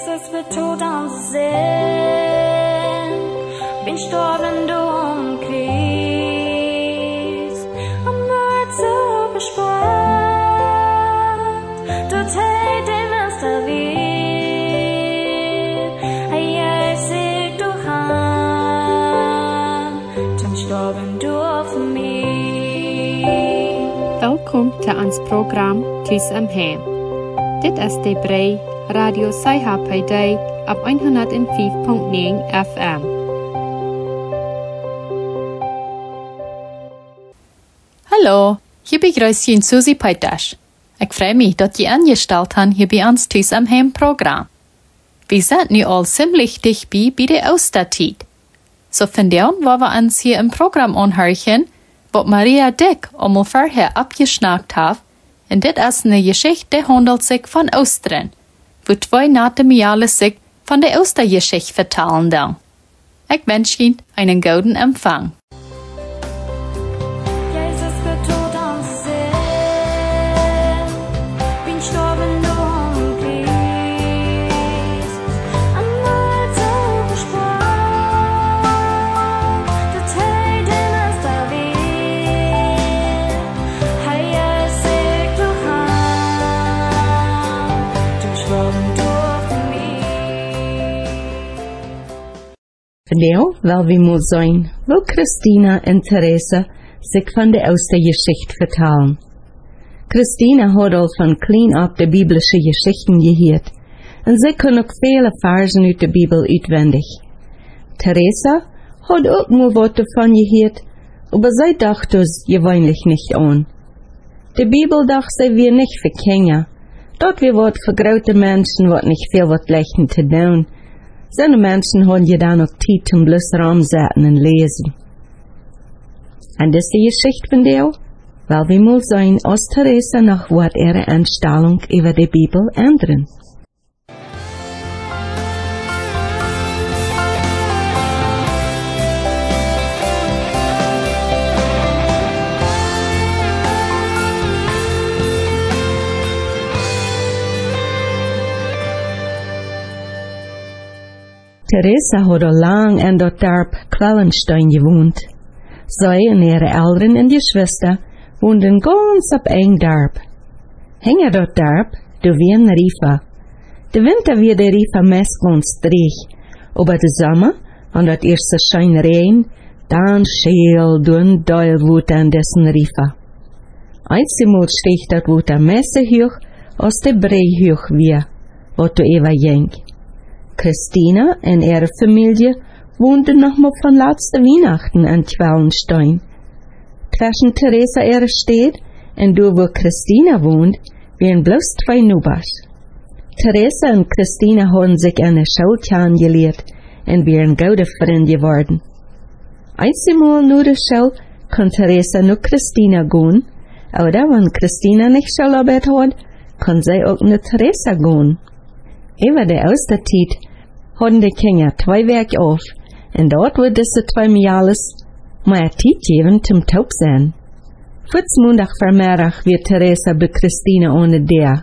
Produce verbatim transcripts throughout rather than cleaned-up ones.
Jesus wird tot am Sinn, bin gestorben du am Kreuz, am Mord so bespannt, dort hey dem ist der Weg, hey hey sieg du han, zum gestorben du für mich. Welkom til ons program Tus om Hem. Dit is de brei Radio Saiha bij dig op honderd vijf komma negen F M. Hallo, hier begrüße ich Susi Peitasch. Ich freue mich, dass ihr angestellt habt hier bei uns Tus om Hem Programm. Wir sind nu all ziemlich dicht bei bei der Osterzeit. So von der wollen wir uns hier im Programm anhören, was Maria Dick einmal vorher abgeschnackt hat, und das ist eine Geschichte, die handelt sich von Ostern, wo zwei Natemiale sich von der Ostergeschichte vertellen dann. Ich wünsche Ihnen einen guten Empfang. Vandaag wil we moe zijn, wil Christina en Theresa zich van de Ostergeschichte vertellen. Christina had al van klein op de biblische geschichten gehoord, en zij kon ook vele versen uit de Bibel uitwendig. Theresa had ook moe wat davon gehoord, aber zij dacht dus gewöhnlich nicht an. De Bibel dacht zij weer nicht für Kinder, dort wir wat für grote Menschen wat nicht viel wat leichten te doen. Seine Menschen haben ja dann auch Zeit zum bloß Raum sitzen und lesen. Und das ist die Geschichte von dir, weil wir mal sehen, als Theresa nach Wort ihre Einstellung über die Bibel ändern. Theresa had al lang in dat dorp Quellenstein gewohnt. Zij en ihre Eltern en die Schwester woonden ganz op een dorp. Hinter dat dorp, du wie een Rifa. De winter wie de Rifa meist ganz dreig, aber de Sommer, an dat erste schein Regen, dann scheel du ein Deil woet an dessen Rifa. Einzimals steht dat woet am Messe hoch, als de Brei hoch wie, wat du eva jenk. Christina und ihre Familie wohnten noch mal von letzten Weihnachten an Quellenstein. Zwischen Theresa ihre Stadt und da wo Christina wohnt, wären bloß zwei Nubas. Theresa und Christina haben sich an der Schule kennengelernt und wären gute Freunde geworden. Einmal nur der Schule kann Theresa nur Christina gehen, oder wenn Christina nicht Schularbeit hat, kann sie auch nur Theresa gehen. Über die Osterzeit hatten die Kinder zwei Werk auf, und dort wird diese zwei Miales mehr Zeit geben zum Taub sein. Fritz Montag Vormittag wird Theresa bei Christina ohne der.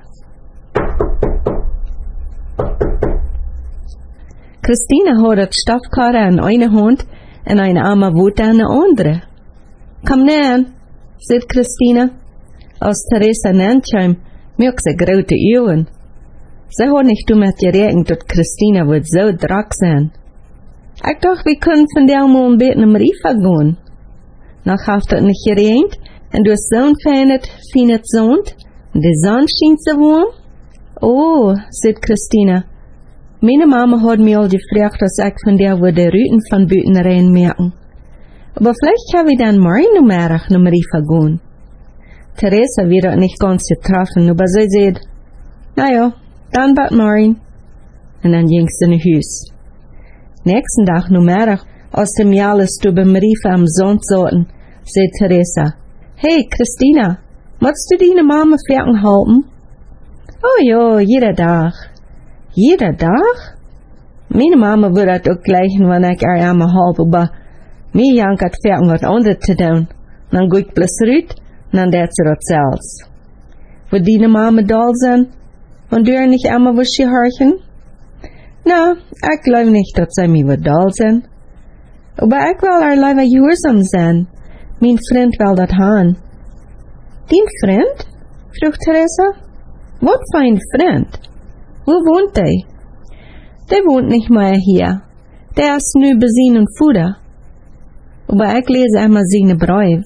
Christina hat das Stoffkarre in eine Hand und eine arme Wut an der andere. Komm näher, sagt Christina. Als Theresa nennt ihm, mögt sie große Augen. Sie hat nicht damit gerechnet, dass Christina wird so drack sein. Ich dachte, wir können von der mal ein bisschen im Rifa gehen. Noch hat das nicht geregnet, und du hast so ein feines, feines Sond, und die Sonne schien so warm. Oh, sagt Christina, meine Mama hat mir all gefragt, dass ich von der wo die Rüten von Büten reinmerken. Aber vielleicht kann ich dann morgen um Mittag zum Rifa gehen. Theresa wird das nicht ganz getroffen, aber sie sagt, naja, dann bat morgen. Und dann ging sie in Haus. Nächsten Tag nur Mittag, aus dem Jahres du beim Rifa am Sond saßen, sagt Theresa, hey Christina, magst du deine Mama fertig halten? Oh ja, jeder Tag. Jeder Tag? Meine Mama würde das auch gleichen, wenn ich ihr einmal halb, aber mir jank hat fertig was anderes zu tun. Dann gehe ich bloß rüt, und dann der sie das selbst. Wo deine Mama da sein, und du nicht einmal was sie horchen? Na, ik geloof niet dat zij mij wat dol zijn. Maar ik wil er liever gehoorzaam zijn. Mijn vriend wil dat gaan. Dien vriend? Vroeg Teresa. Wat voor een vriend? Wo woont hij? Der woont nicht mehr hier. Der ist nu bei seinen Fuder. Aber ich lese einmal seine Brief.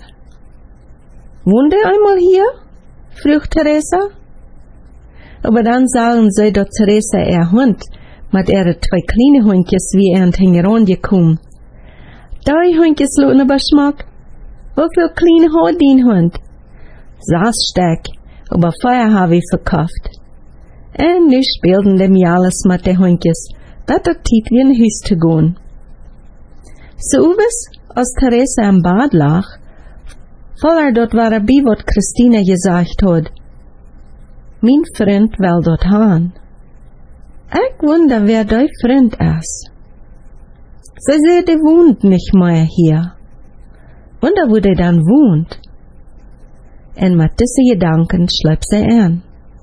Wohnt er einmal hier? Frug Teresa. Aber dann sagen sie, dass Teresa ihr Hund mit ihren zwei kleinen Hundjes wie er herangekommen. Drei Hundjes loten aber Schmack. Wieviel kleine hat den Hund? Saß stark, aber vorher habe ich verkauft. En nu speelden de alles met de hondjes, dat het tijd weer in huis te gaan. Zo was, als Teresa im bad lag, voller dort war er bij wat Christina gesagt had. Mijn vriend wil dort gaan. Ik wonder wer dein vriend is. Ze zei, de woont nicht mehr hier. Wonder wo der dann wohnt. En met deze gedanken schleipt zij aan.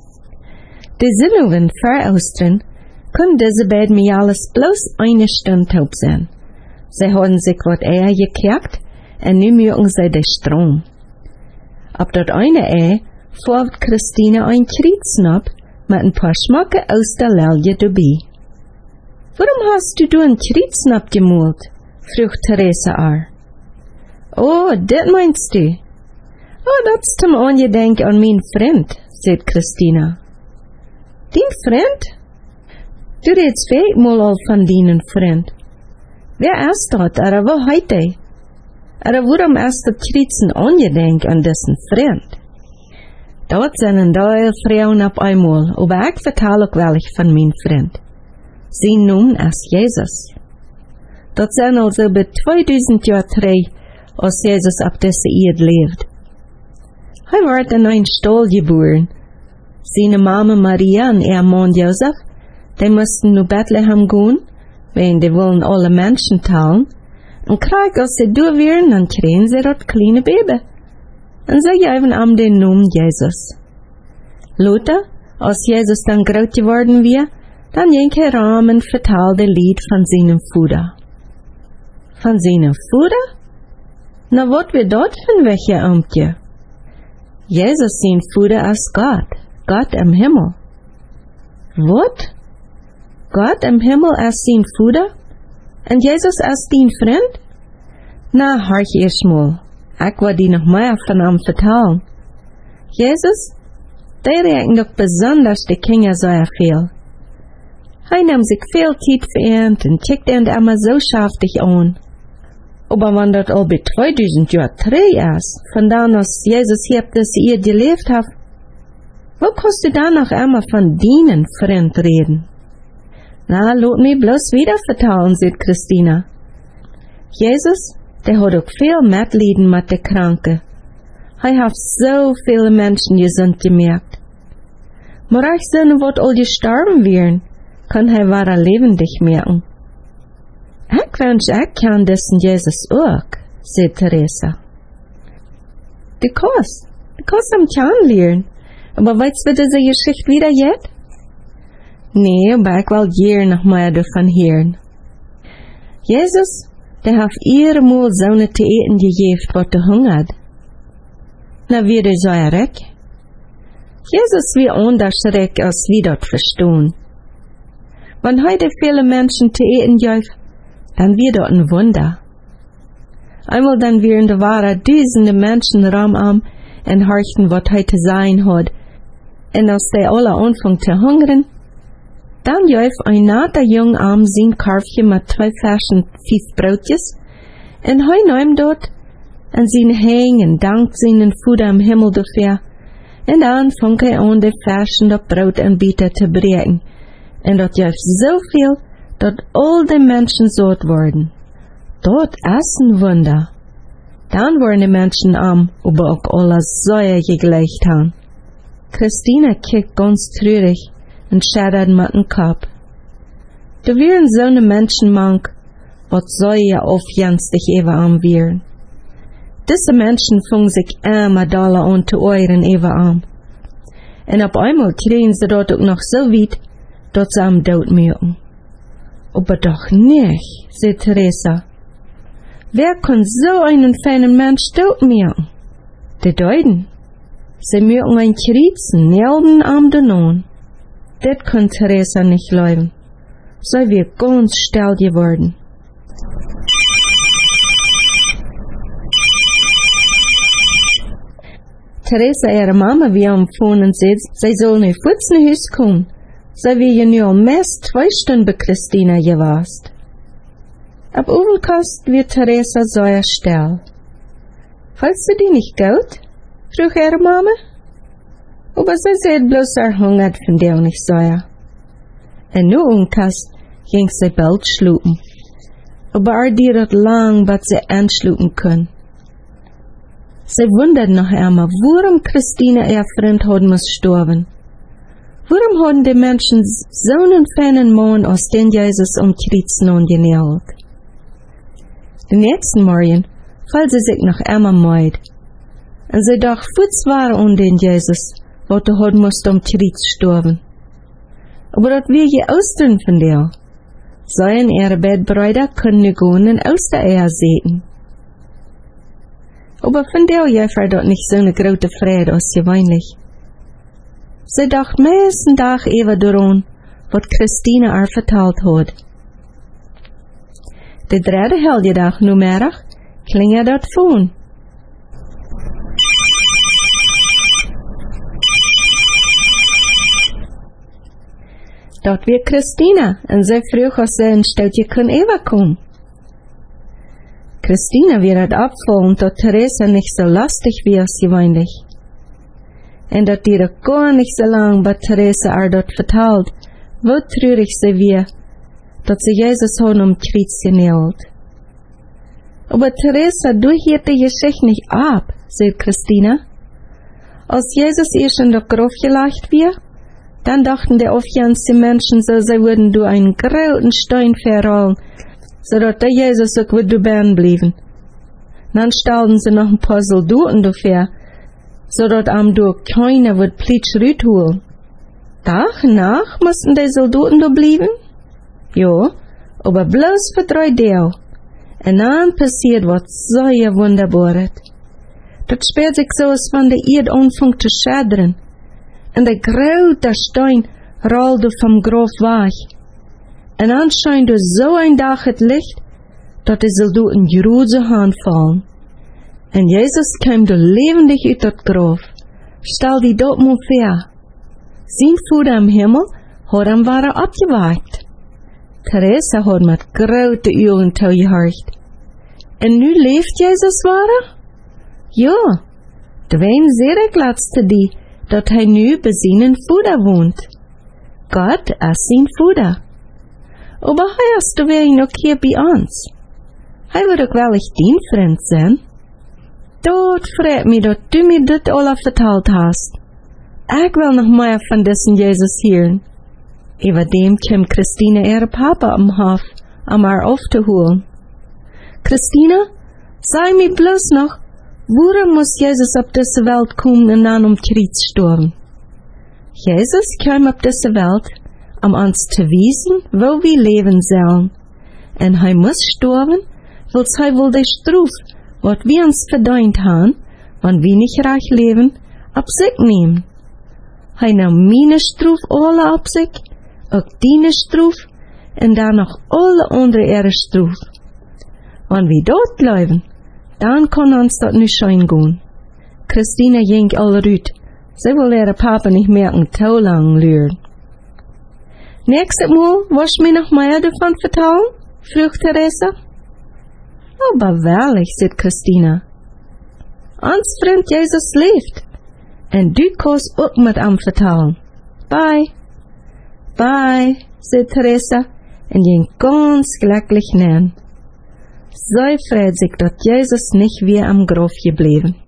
De Sinnungen veraustern, können diese beiden mir alles bloß eine Stunde taub sein. Sie haben sich wat eher gekehrt, en nu mögen sie den Strom. Ab dort eine Ehe fuhrt Christina ein Krietsnap mit ein paar Schmacke aus der Lelje dabei. Warum hast du du ein Krietsnap gemalt? Frug Teresa ar. Oh, das meinst du? Oh, das zum Angedenk an mein Freund, sagt Christina. Dien vriend? Du redest veelmal al van dien vriend. Wer is dat? Er wat heet hij? Er waarom is dat krietsen ongedenk aan dessen vriend? Dat zijn een duil vrouwen op eenmaal, aber ik vertel ook wel ik van mijn vriend. Zijn naam is Jezus. Dat zijn al zo bij tweeduizend jaar terug, als Jezus op deze aarde leeft. Hij werd in een stal geboren. Seine Mama Maria und ihr Mann Josef, die mussten nach Bethlehem gehen, weil die wollen alle Menschen teilen. Und krieg, als sie da wären, dann kriegen sie das kleine Baby. Und sie geben ihm den Namen Jesus. Later, als Jesus dann groß geworden war, dann ging er rum und verteilte ein Lied von seinem Vater. Von seinem Vater? Na, was wird dort von welcher Amtje? Jesus, sein Vater, ist Gott. Gott im Himmel. Wat? Gott im Himmel ist sein Vater? Und Jesus ist dein Freund? Na, horch erst mal. Ich will dir noch mehr von ihm vertellen. Jesus, der regt doch besonders die Kinder sehr viel. Er nimmt sich viel Zeit für ihn und kickt ihn immer so schaftig an. Aber wenn das all bei zweitausend Jahren drei ist, von dann als Jesus hier, dass ihr gelebt habt, wo kannst du dann noch einmal von deinen Freund reden? Na, lass mich bloß wieder vertellen, sagt Christina. Jesus, der hat auch viel Mitleiden mit den Kranken. Er hat so viele Menschen gesund gemerkt. Maar ich sehe, wat all gestorben wären, kann er wahre lebendig merken. Ich wünsch, ich kann dessen Jesus auch, sagt Teresa. Du kannst, du kannst am Kern lernen. Aber weißt du, diese Geschichte wieder jetzt? Nee, aber ich will hier noch mehr davon hören. Jesus, der hat ihr mal so eine zu eten gegeben, was er hungert. Na, wie der so erreck? Jesus wie anders reck, als wir dort verstehen. Wenn heute viele Menschen zu eten gibt, dann wird dort ein Wunder. Einmal dann wären die wahre Dutzende Menschen raum und horchten, was heute sein hat. Und als die alle anfangen zu hungern, dann jäuf ein natter jung arm sein Karfchen mit zwei Flaschen fünf Brotjes, und hei nahm dort, und sie hängen und dankt seinen Vater am Himmel dafür, und dann fang er an, die Flaschen das Brot und Bitter zu brechen, und dat jäuf so viel, dat all die Menschen satt wurden. Dort ist ein Wunder. Dann wurden die Menschen arm, aber auch alle Säue gegleicht haben. Christina kickt ganz traurig und schädert mit dem Kopf. Da wären so ne Menschen mank, was soll ja aufjenstig ewa arm wären. Diese Menschen fungen sich immer Dollar an zu euren ewa arm. Und auf einmal kriegen sie dort auch noch so weit, dass sie am Tod mögen. Aber doch nicht, sagt Teresa. Wer kann so einen feinen Mensch tot merken? Die Deuten. Sie merken ein Kritzen, nelden am Denon. Das kann Teresa nicht leiden. So wird ganz still geworden. Teresa, ihre Mama, wie am Phone und sagt, sie soll nicht kurz nach Hause kommen. So wie ihr nur meist zwei Stunden bei Christina gewast. Ab Ovenkost wird Teresa sehr still. Fallst du die nicht gut? Frug ihre Mama. Aber sie sagt bloß, er hungert von der nicht sehr. En nu Ovenkost ging sie bald schlupen. Aber er dieret lang, was sie anslupen können. Sie wundert noch einmal, warum Christina ihr Freund hat muss sterben. Warum haben die Menschen so einen feinen Mann aus den Jesus um Kritzen angenählt? Den nächsten Morgen fällt sie sich noch einmal meid. Und sie dacht, futz war um den Jesus, was du hat musst um Kritz sterben. Aber das will je ausdrücken von der. Seien ihre Bettbrüder können nicht gehen und aus der Ehe sehen. Aber von der Jäfer dort nicht so eine große Freude als gewöhnlich. Sie dacht meisten Tag eben daran, was Christina ihr vertalt hat. Der dritte Helgedag nummerig klingelt dat Phone. Dat wird Christina, und sie frug, als sie ein Stelltje kann Eva kommen. Christina wird abfallen, dass Teresa nicht so lastig wie als gewöhnlich. Und dat die gar nicht so lang, was Teresa ihr dort vertalt, wo traurig sie wird, dass sie Jesus hat um Kreuz genäht. Aber Teresa, du hielt die Geschichte nicht ab, sagt Christina. Als Jesus erst in der Grab gelegt wird, dann dachten die oft die Menschen so, sie würden durch einen großen Stein verrollen, so dass der Jesus auch wird bleiben blieben. Dann stellten sie noch ein paar Soldaten dafür, so dass am durch keiner wird Plitsch rütholen. Tag nach mussten die Soldaten da bleiben? Ja, aber bloß für drei Tage. Und dann passiert was sehr Wunderbares. Das spielt sich so, als wenn der Erde anfängt zu schädern. Und der große Stein rollte vom Grab weg. Und dann scheint durch so ein Dach das Licht, dass die Soldaten große Hand fallen. Und Jesus kam da lebendig aus das Grab. Stell die dort mal vor. Sein Vater im Himmel hat ihm war abgewagt. Teresa hat mit großen Augen zugehört. Und nu leeft Jesus ware? Ja, dwein sehr glatste die, dass er nu bei seinen Vater wohnt. Gott ist sein Vater. Aber heißt du wär noch hier bei uns? Hij wird auch wellig dein Freund sein. Dort freut mich, dass du mir das alles vertalt hast. Ich will noch mehr von dessen Jesus hören. Über dem kam Christina ihre Papa am Hof, um ihr aufzuholen. Christina, sei mir bloß noch, warum muss Jesus auf diese Welt kommen und dann um Kreuz sterben? Jesus kam auf diese Welt, um uns zu wissen, wo wir leben sollen. Und er muss sterben, weil er wohl die Strafe, was wir uns verdient haben, wenn wir nicht reich leben, auf sich nehmen. Er nahm meine Strafe alle auf sich, auch deine Strafe, und dann noch alle andere ihre Strafe. Wenn wir dort bleiben, dann kann uns das nicht schein gehen. Christina ging alle rüt. Sie will ihre Papa nicht merken, so lang lüren. Nächstes Mal, willst du mir noch mehr davon vertellen? Frug Teresa. Aber wahrlich, sagt Christina. Uns Freund Jesus lebt. Und du kannst auch mit ihm vertellen. Bye. Bye, sagt Teresa, und ging ganz glücklich nähen. Sei freut sich, dass Jesus nicht wie am Grab geblieben.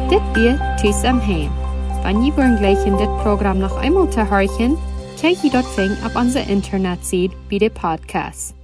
Dit wir Tschüss am Heim. Wenn ihr wollen gleich in dit Programm noch einmal zu horchen, kijk je dort fing auf unserer Internetseite bei der Podcast.